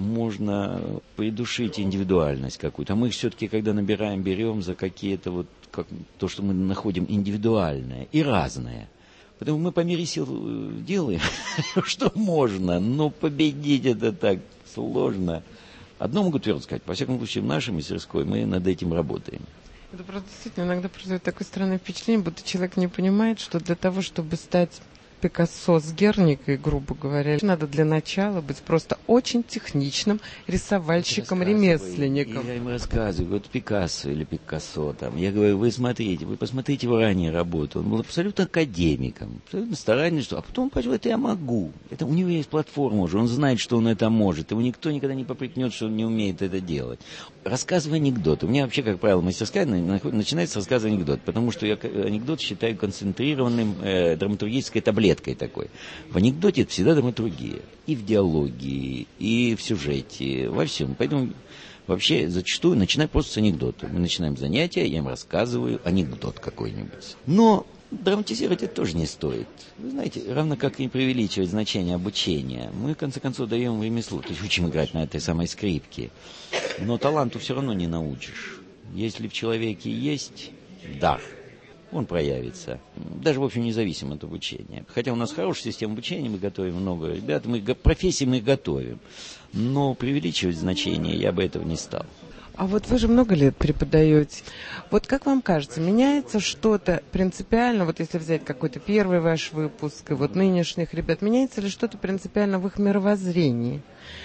можно придушить индивидуальность какую-то. А мы все-таки, когда набираем, берем за какие-то вот, как, то, что мы находим индивидуальное и разное. Поэтому мы по мере сил делаем, что можно, но победить это так сложно. Одно могу твердо сказать, во всяком случае, в нашей мастерской мы над этим работаем. Это просто действительно иногда производит такое странное впечатление, будто человек не понимает, что для того, чтобы стать Пикассо с Герникой, грубо говоря. Надо для начала быть просто очень техничным рисовальщиком, ремесленником. Я им рассказываю, вот Пикассо или Пикассо там. Я говорю, вы смотрите, вы посмотрите его ранние работы. Он был абсолютно академиком, абсолютно старательным, что, а потом он понял, это я могу. Это у него есть платформа уже, он знает, что он это может. Его никто никогда не попрекнет, что он не умеет это делать. Рассказывай анекдот. У меня вообще, как правило, мастерская начинается с рассказа анекдот, потому что я анекдот считаю концентрированным э, драматургической таблеткой такой. В анекдоте это всегда драматургия. И в диалоге, и в сюжете, во всем. Поэтому вообще зачастую начинаю просто с анекдота. Мы начинаем занятия, я им рассказываю анекдот какой-нибудь. Но драматизировать это тоже не стоит. Вы знаете, равно как и преувеличивать значение обучения. Мы, в конце концов, даем ремесло. То есть учим играть на этой самой скрипке. Но таланту все равно не научишь. Если в человеке есть дар, он проявится. Даже, в общем, независимо от обучения. Хотя у нас хорошая система обучения, мы готовим много ребят, мы, профессии мы готовим. Но преувеличивать значение я бы этого не стал. А вот вы же много лет преподаете. Вот как вам кажется, меняется что-то принципиально, вот если взять какой-то первый ваш выпуск, и вот нынешних ребят, меняется ли что-то принципиально в их мировоззрении?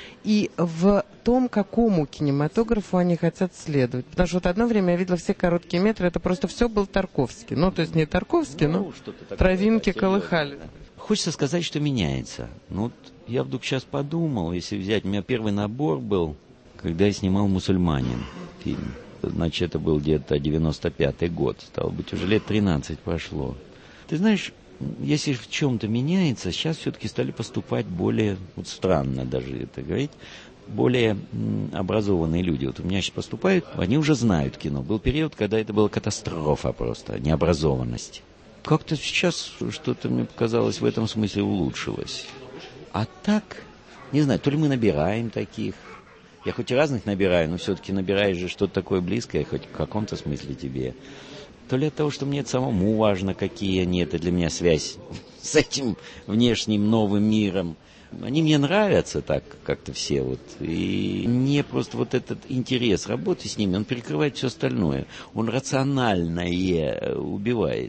И в том, какому кинематографу они хотят следовать. Потому что вот одно время я видела все короткие метры, это просто все был Тарковский. Ну, то есть не Тарковский, ну, но травинки колыхали. Хочется сказать, что меняется. Ну, вот я вдруг сейчас подумал, если взять, у меня первый набор был, когда я снимал «Мусульманин» фильм. Значит, это был где-то девяносто пятый год. Стало быть, уже лет тринадцать прошло. Ты знаешь, если в чем-то меняется, сейчас все-таки стали поступать более, вот странно даже это говорить, более м, образованные люди. Вот у меня сейчас поступают, они уже знают кино. Был период, когда это была катастрофа просто, необразованность. Как-то сейчас что-то, мне показалось, в этом смысле улучшилось. А так, не знаю, то ли мы набираем таких. Я хоть и разных набираю, но все-таки набираешь же что-то такое близкое, хоть в каком-то смысле тебе. То ли от того, что мне это самому важно, какие они, это для меня связь с этим внешним новым миром. Они мне нравятся так как-то все. Вот. И мне просто вот этот интерес работы с ними, он перекрывает все остальное. Он рациональное убивает.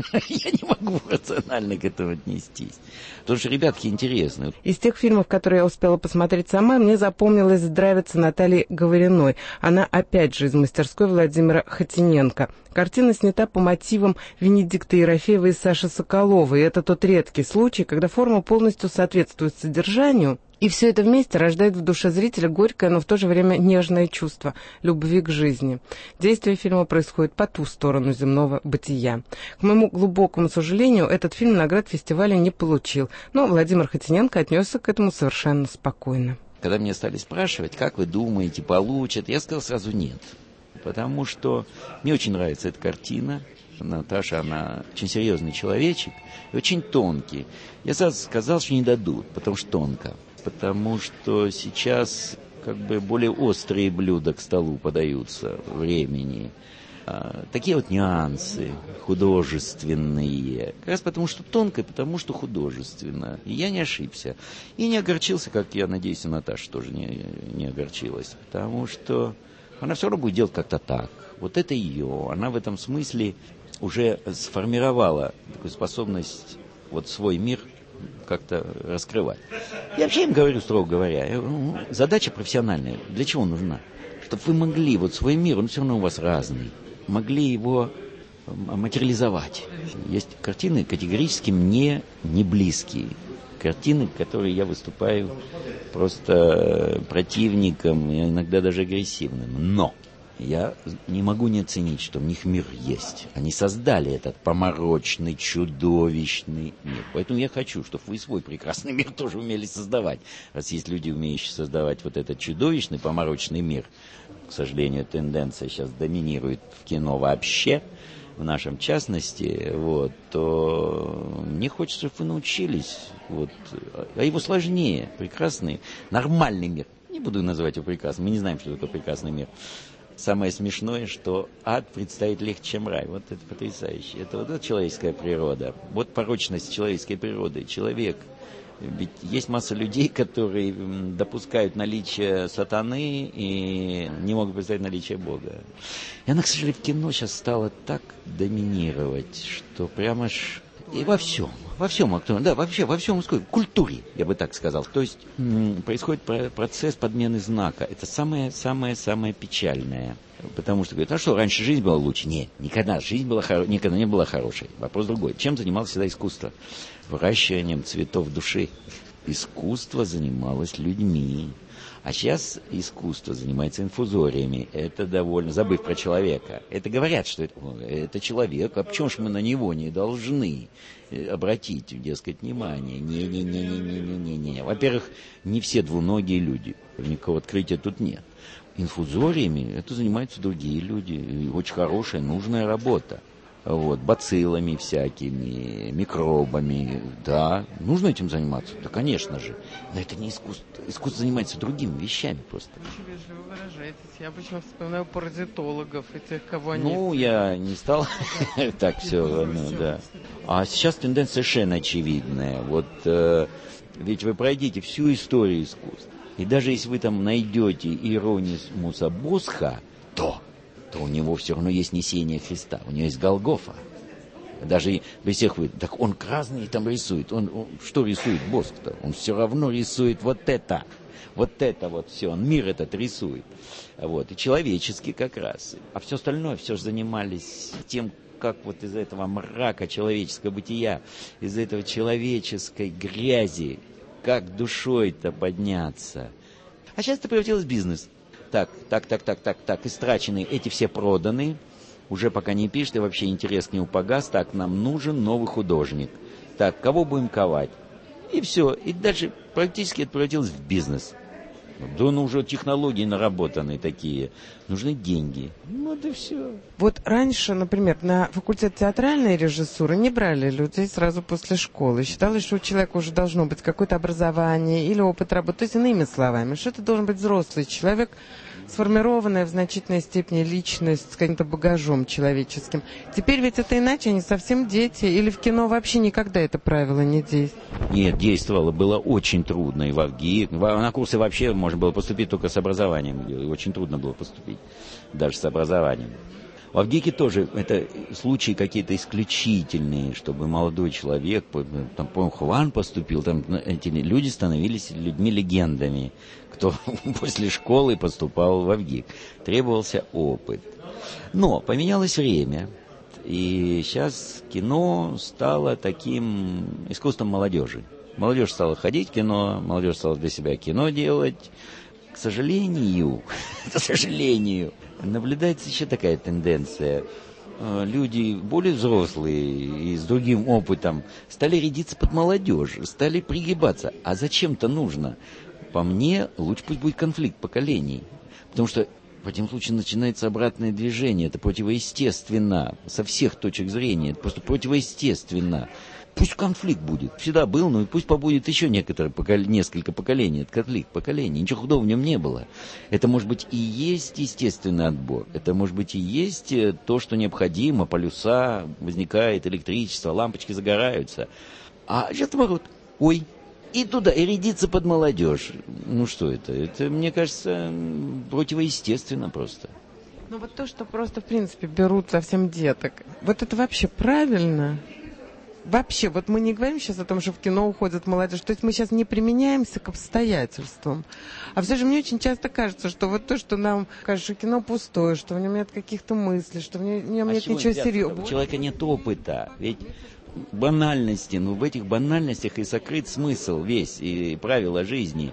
Я не могу рационально к этому отнестись. Потому что ребятки интересные. Из тех фильмов, которые я успела посмотреть сама, мне запомнилась «Здравица» Натальи Говориной. Она опять же из мастерской Владимира Хотиненко. Картина снята по мотивам Венедикта Ерофеева и Саши Соколова. И это тот редкий случай, когда форма полностью соответствует содержанию, и все это вместе рождает в душе зрителя горькое, но в то же время нежное чувство любви к жизни. Действие фильма происходит по ту сторону земного бытия. К моему глубокому сожалению, этот фильм наград фестиваля не получил, но Владимир Хотиненко отнесся к этому совершенно спокойно. Когда меня стали спрашивать, как вы думаете, получат, я сказал сразу нет. Потому что мне очень нравится эта картина. Наташа, она очень серьезный человечек и очень тонкий. Я сразу сказал, что не дадут, потому что тонко. Потому что сейчас как бы более острые блюда к столу подаются времени. А, такие вот нюансы художественные. Как раз потому, что тонко, потому что художественно. И я не ошибся. И не огорчился, как я надеюсь, и Наташа тоже не, не огорчилась. Потому что она все равно будет делать как-то так. Вот это ее. Она в этом смысле уже сформировала такую способность вот свой мир как-то раскрывать. Я вообще им говорю, строго говоря, задача профессиональная. Для чего нужна? Чтобы вы могли вот свой мир, он все равно у вас разный, могли его материализовать. Есть картины категорически мне не близкие. Картины, которые я выступаю просто противником, иногда даже агрессивным. Но я не могу не оценить, что у них мир есть. Они создали этот поморочный, чудовищный мир. Поэтому я хочу, чтобы вы свой прекрасный мир тоже умели создавать. Раз есть люди, умеющие создавать вот этот чудовищный, поморочный мир. К сожалению, тенденция сейчас доминирует в кино вообще, в нашем частности, вот, то мне хочется, чтобы вы научились. Вот, а его сложнее. Прекрасный, нормальный мир. Не буду называть его прекрасным. Мы не знаем, что такое прекрасный мир. Самое смешное, что ад представить легче, чем рай. Вот это потрясающе. Это вот это человеческая природа. Вот порочность человеческой природы. Человек. Ведь есть масса людей, которые допускают наличие сатаны и не могут представить наличие Бога. И она, к сожалению, в кино сейчас стала так доминировать, что прямо ж И во всем, во всем актуально, да, вообще во всем мужской культуре, я бы так сказал. То есть м- происходит про- процесс подмены знака. Это самое-самое-самое печальное. Потому что говорят, а что, раньше жизнь была лучше? Нет, никогда жизнь была хоро- никогда не была хорошей. Вопрос другой. Чем занималось всегда искусство? Выращиванием цветов души. Искусство занималось людьми. А сейчас искусство занимается инфузориями. Это довольно, забыв про человека. Это говорят, что это, это человек, а почему ж мы на него не должны обратить, дескать, внимание? Не-не-не-не-не-не-не. Во-первых, не все двуногие люди. Никакого открытия тут нет. Инфузориями это занимаются другие люди. И очень хорошая, нужная работа. Вот, бациллами всякими, микробами, да, нужно этим заниматься, да, конечно же, но это не искусство, искусство занимается другими вещами просто. Очень вежливо выражаетесь, я обычно вспоминаю паразитологов и тех, кого они... Ну, я не стал так все, да. А сейчас тенденция совершенно очевидная, вот, ведь вы пройдите всю историю искусства, и даже если вы там найдете Иеронимуса Босха, то... то у него все равно есть несение Христа, у него есть Голгофа. Даже без всех вы... Так он красный там рисует. Он, он что рисует Босх-то? Он все равно рисует вот это. Вот это вот все. Он мир этот рисует. Вот. И человеческий как раз. А все остальное, все же занимались тем, как вот из этого мрака человеческого бытия, из этого человеческой грязи, как душой-то подняться. А сейчас это превратилось в бизнес. Так, так, так, так, так, так, истрачены, эти все проданы, уже пока не пишет, и вообще интерес к нему погас, так, нам нужен новый художник. Так, кого будем ковать? И все, и дальше практически это превратилось в бизнес. Да, ну уже технологии наработаны такие, нужны деньги, ну да все. Вот раньше, например, на факультет театральной режиссуры не брали людей сразу после школы. Считалось, что у человека уже должно быть какое-то образование или опыт работы. То есть, иными словами, что это должен быть взрослый человек, сформированная в значительной степени личность с каким-то багажом человеческим. Теперь ведь это иначе, они совсем дети. Или в кино вообще никогда это правило не действует? Нет, действовало, было очень трудно. И в ВГИК, на курсы вообще можно было поступить только с образованием. И очень трудно было поступить, даже с образованием. В ВГИКе тоже это случаи какие-то исключительные, чтобы молодой человек, там, по-моему, Хван поступил, там эти люди становились людьми-легендами, кто после школы поступал в ВГИК. Требовался опыт. Но поменялось время, и сейчас кино стало таким искусством молодежи. Молодежь стала ходить в кино, молодежь стала для себя кино делать. К сожалению, к сожалению, наблюдается еще такая тенденция. Люди более взрослые и с другим опытом стали рядиться под молодежь, стали пригибаться. А зачем-то нужно? По мне, лучше пусть будет конфликт поколений. Потому что в этом случае начинается обратное движение. Это противоестественно. Со всех точек зрения. Это просто противоестественно. Пусть конфликт будет. Всегда был, но и пусть побудет еще некоторые, покол... несколько поколений. Это конфликт поколений. Ничего худого в нем не было. Это, может быть, и есть естественный отбор. Это, может быть, и есть то, что необходимо. Полюса, возникает электричество, лампочки загораются. А сейчас наоборот. Ой. И туда, и рядиться под молодежь. Ну что это? Это, мне кажется, противоестественно просто. Ну вот то, что просто, в принципе, берут совсем деток. Вот это вообще правильно? Вообще, вот мы не говорим сейчас о том, что в кино уходит молодежь. То есть мы сейчас не применяемся к обстоятельствам. А все же мне очень часто кажется, что вот то, что нам кажется, что кино пустое, что в нем нет каких-то мыслей, что в нем а нет ничего серьезного. У человека нет опыта. Ведь банальности, ну в этих банальностях и сокрыт смысл весь, и правила жизни.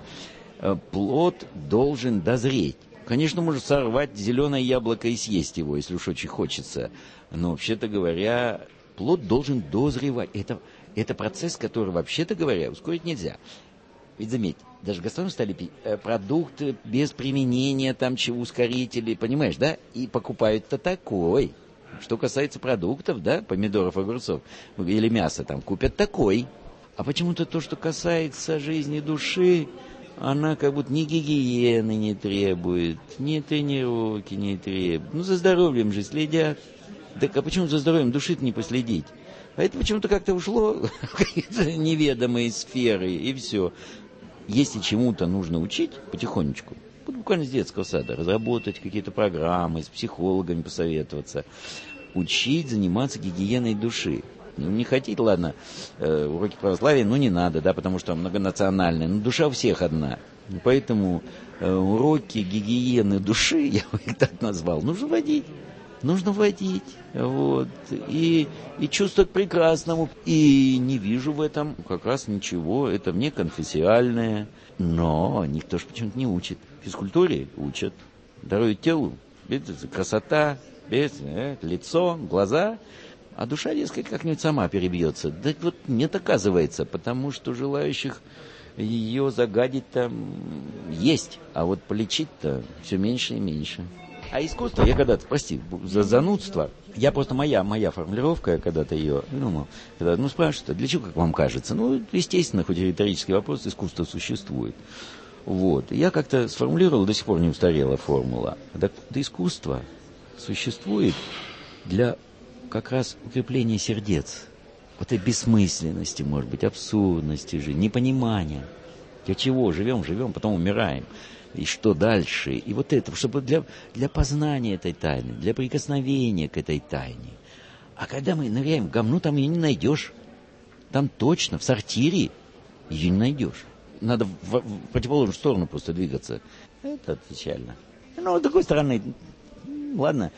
Плод должен дозреть. Конечно, можно сорвать зеленое яблоко и съесть его, если уж очень хочется. Но, вообще-то говоря, плод должен дозревать. Это, это процесс, который, вообще-то говоря, ускорить нельзя. Ведь заметь, даже гастроном стали пить продукты без применения там чего ускорителей, понимаешь, да? И покупают-то такой. Что касается продуктов, да, помидоров, огурцов или мяса, там, купят такой. А почему-то то, что касается жизни души, она как будто ни гигиены не требует, ни тренировки не требует. Ну, за здоровьем же следят. Так а почему за здоровьем души-то не последить? А это почему-то как-то ушло в какие-то неведомые сферы, и все. Если чему-то нужно учить потихонечку, буквально с детского сада, разработать какие-то программы, с психологами посоветоваться, учить заниматься гигиеной души. Ну, не хотите, ладно, э, уроки православия, ну, не надо, да, потому что многонациональные. Но душа у всех одна. Поэтому э, уроки гигиены души, я их так назвал, нужно водить. Нужно водить, вот, и, и чувствовать прекрасному. И не вижу в этом как раз ничего, это вне конфессиональное. Но никто же почему-то не учит. Физкультуре учат, даруют телу, красота, без, э, лицо, глаза. А душа, дескать, как-нибудь сама перебьется. Да вот нет, оказывается, потому что желающих ее загадить там есть, а вот полечить-то все меньше и меньше. А искусство, я когда-то, прости, за занудство, я просто моя, моя формулировка, я когда-то ее, ну, когда, ну, спрашивают, для чего, как вам кажется? Ну, естественно, хоть и риторический вопрос, искусство существует. Вот. Я как-то сформулировал, до сих пор не устарела формула. Да, да искусство существует для как раз укрепления сердец. Вот этой бессмысленности, может быть, абсурдности же, непонимания. Для чего живем, живем, потом умираем. И что дальше? И вот это, чтобы для, для познания этой тайны, для прикосновения к этой тайне. А когда мы ныряем в говно, там ее не найдешь. Там точно, в сортире ее не найдешь. Надо в, в противоположную сторону просто двигаться. Это печально. Но с другой стороны, ладно,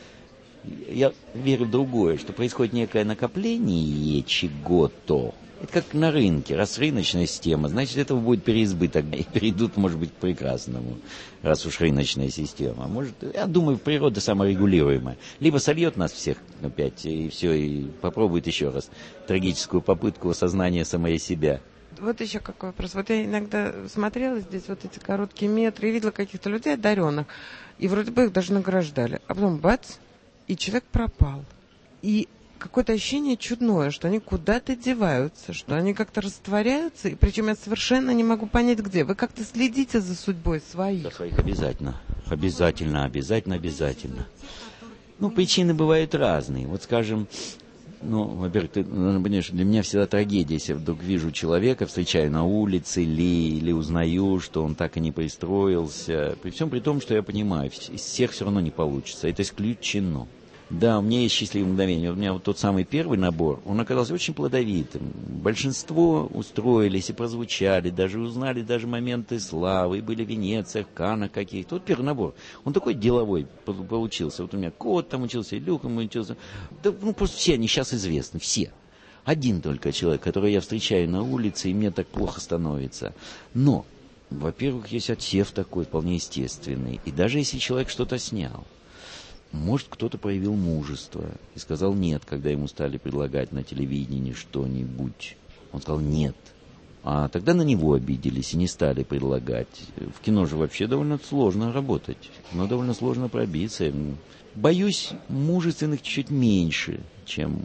я верю в другое, что происходит некое накопление чего-то. Это как на рынке. Раз рыночная система, значит, этого будет переизбыток. И перейдут, может быть, к прекрасному, раз уж рыночная система. Может, я думаю, природа саморегулируемая. Либо сольет нас всех опять, и все, и попробует еще раз трагическую попытку осознания самой себя. Вот еще какой вопрос. Вот я иногда смотрела здесь вот эти короткие метры и видела каких-то людей одаренных, и вроде бы их даже награждали. А потом бац, и человек пропал. И какое-то ощущение чудное, что они куда-то деваются, что они как-то растворяются, и причем я совершенно не могу понять, где. Вы как-то следите за судьбой своих? За своих обязательно. Обязательно, обязательно, обязательно. Ну, причины бывают разные. Вот, скажем, ну, во-первых, ты, ну, понимаешь, для меня всегда трагедия, если я вдруг вижу человека, встречаю на улице или, или узнаю, что он так и не пристроился. При всем при том, что я понимаю, из всех все равно не получится. Это исключено. Да, у меня есть счастливые мгновения. У меня вот тот самый первый набор, он оказался очень плодовитым. Большинство устроились и прозвучали, даже узнали даже моменты славы, и были в Венециях, Каннах каких-то. Вот первый набор, он такой деловой получился. Вот у меня Кот там учился, Илюха учился. Да, ну, просто все они сейчас известны, все. Один только человек, которого я встречаю на улице, и мне так плохо становится. Но, во-первых, есть отсев такой, вполне естественный. И даже если человек что-то снял, может, кто-то проявил мужество и сказал «нет», когда ему стали предлагать на телевидении что-нибудь. Он сказал «нет». А тогда на него обиделись и не стали предлагать. В кино же вообще довольно сложно работать. В кино довольно сложно пробиться. Боюсь, мужественных чуть меньше, чем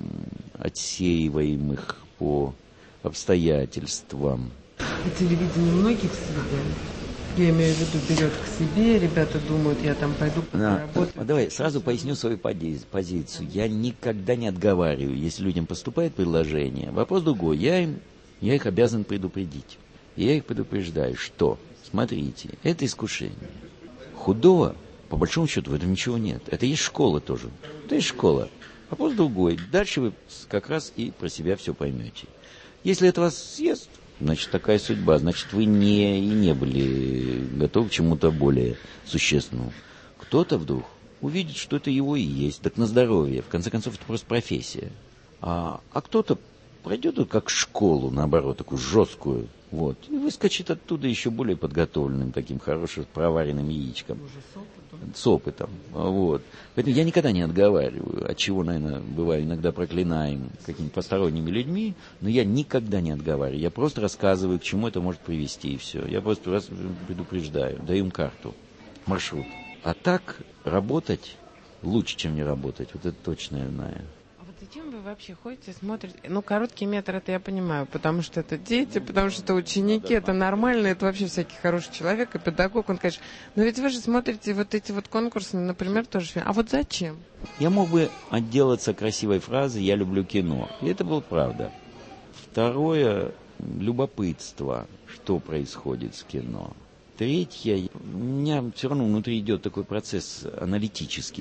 отсеиваемых по обстоятельствам. И телевидение многих съедает. Я имею в виду, берет к себе, ребята думают, я там пойду поработаю. А давай сразу поясню свою позицию. Я никогда не отговариваю, если людям поступает предложение. Вопрос другой. Я, им, я их обязан предупредить. И я их предупреждаю, что, смотрите, это искушение. Худого, по большому счету, в этом ничего нет. Это есть школа тоже. Это есть школа. Вопрос другой. Дальше вы как раз и про себя все поймете. Если это вас съест, значит, такая судьба. Значит, вы не, и не были готовы к чему-то более существенному. Кто-то вдруг увидит, что это его и есть. Так на здоровье. В конце концов, это просто профессия. А, а кто-то пройдет вот как школу, наоборот, такую жесткую. Вот, и выскочит оттуда еще более подготовленным, таким хорошим проваренным яичком. С опытом. Вот. Поэтому я никогда не отговариваю, от чего, наверное, бываю иногда проклинаем какими-то посторонними людьми, но я никогда не отговариваю. Я просто рассказываю, к чему это может привести, и все. Я просто раз предупреждаю, даю им карту, маршрут. А так работать лучше, чем не работать. Вот это точно я знаю. А вот зачем вы вообще ходите, смотрите? Ну, короткий метр, это я понимаю, потому что это дети, потому что это ученики, это нормально, это вообще всякий хороший человек и педагог, он, конечно. Но ведь вы же смотрите вот эти вот конкурсы, например, тоже. А вот зачем? Я мог бы отделаться красивой фразой «я люблю кино». И это было правда. Второе – любопытство, что происходит с кино. Третье – у меня все равно внутри идет такой процесс аналитический.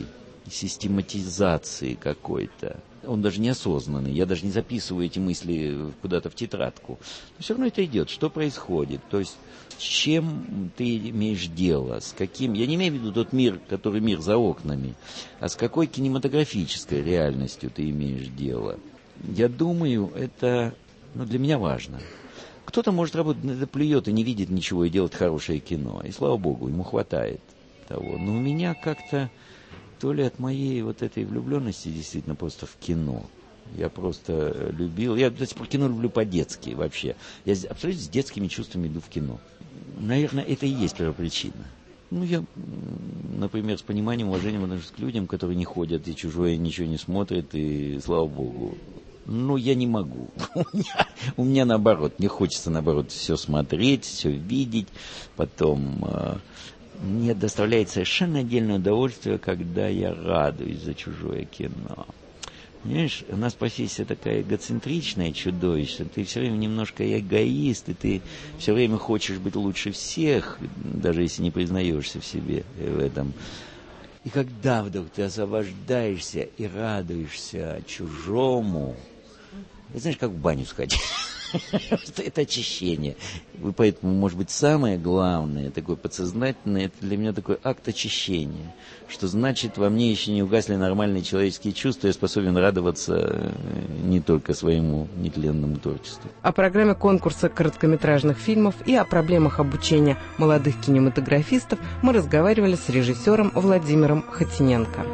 систематизации какой-то. Он даже неосознанный. Я даже не записываю эти мысли куда-то в тетрадку. Но все равно это идет. Что происходит? То есть, с чем ты имеешь дело? С каким... Я не имею в виду тот мир, который мир за окнами, а с какой кинематографической реальностью ты имеешь дело. Я думаю, это ну, для меня важно. Кто-то может работать, это плюет и не видит ничего и делать хорошее кино. И слава богу, ему хватает того. Но у меня как-то... То ли от моей вот этой влюбленности действительно просто в кино. Я просто любил... Я до сих пор кино люблю по-детски вообще. Я абсолютно с детскими чувствами иду в кино. Наверное, это и есть первопричина. Ну, я, например, с пониманием, уважением отношусь к людям, которые не ходят и чужое ничего не смотрят, и слава богу. Ну, я не могу. У меня, у меня наоборот. Мне хочется, наоборот, все смотреть, все видеть. Потом... Мне доставляет совершенно отдельное удовольствие, когда я радуюсь за чужое кино. Понимаешь, у нас профессия такая эгоцентричная, чудовищная. Ты все время немножко эгоист, и ты все время хочешь быть лучше всех, даже если не признаешься в себе в этом. И когда вдруг ты освобождаешься и радуешься чужому, ты знаешь, как в баню сходить. Это очищение. И поэтому, может быть, самое главное, такое подсознательное, это для меня такой акт очищения. Что значит, во мне еще не угасли нормальные человеческие чувства, я способен радоваться не только своему нетленному творчеству. О программе конкурса короткометражных фильмов и о проблемах обучения молодых кинематографистов мы разговаривали с режиссером Владимиром Хотиненко.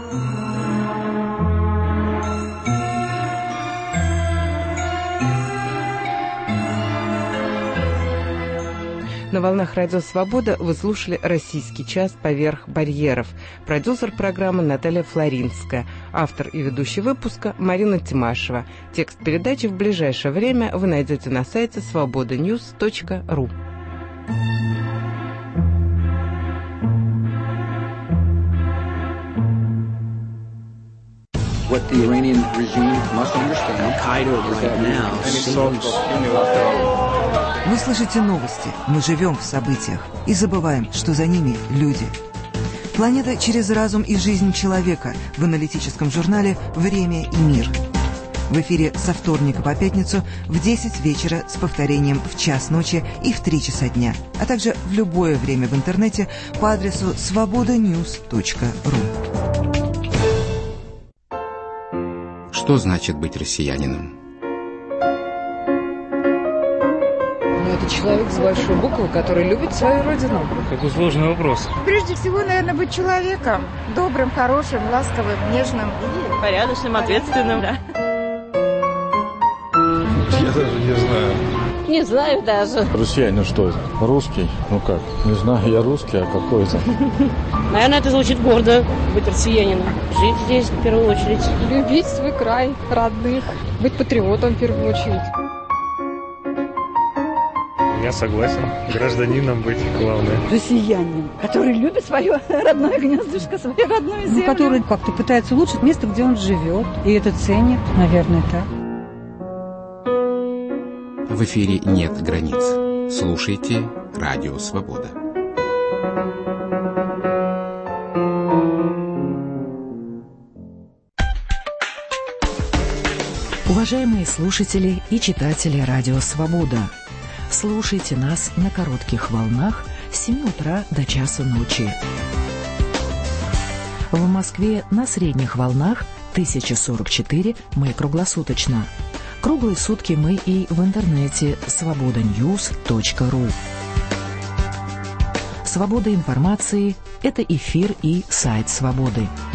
На волнах Радио Свобода вы слушали «Российский час поверх барьеров». Продюсер программы Наталья Флоринская. Автор и ведущий выпуска Марина Тимашева. Текст передачи в ближайшее время вы найдете на сайте свобода ньюс точка ру. What the Iranian regime must understand, Al-Qaeda right now seems... Вы слышите новости, мы живем в событиях и забываем, что за ними люди. Планета через разум и жизнь человека в аналитическом журнале «Время и мир». В эфире со вторника по пятницу в десять вечера с повторением в час ночи и в три часа дня, а также в любое время в интернете по адресу свобода ньюс точка ру. Что значит быть россиянином? Это человек с большой буквы, который любит свою родину. Какой сложный вопрос. Прежде всего, наверное, быть человеком. Добрым, хорошим, ласковым, нежным. Порядочным, ответственным. Да. Я даже не знаю. Не знаю даже. Россиянин что это? Русский? Ну как? Не знаю, я русский, а какой это? Наверное, это звучит гордо, быть россиянином. Жить здесь в первую очередь. Любить свой край, родных. Быть патриотом в первую очередь. Я согласен. Гражданином быть главное. Россиянин, который любит свое родное гнездышко, свою родную землю. Ну, который как-то пытается улучшить место, где он живет. И это ценит, наверное, так. В эфире «Нет границ». Слушайте Радио Свобода. Уважаемые слушатели и читатели Радио Свобода, слушайте нас на коротких волнах с семи утра до часу ночи. В Москве на средних волнах тысяча сорок четыре мы круглосуточно. Круглые сутки мы и в интернете свобода ньюс точка ру. Свобода информации – это эфир и сайт Свободы.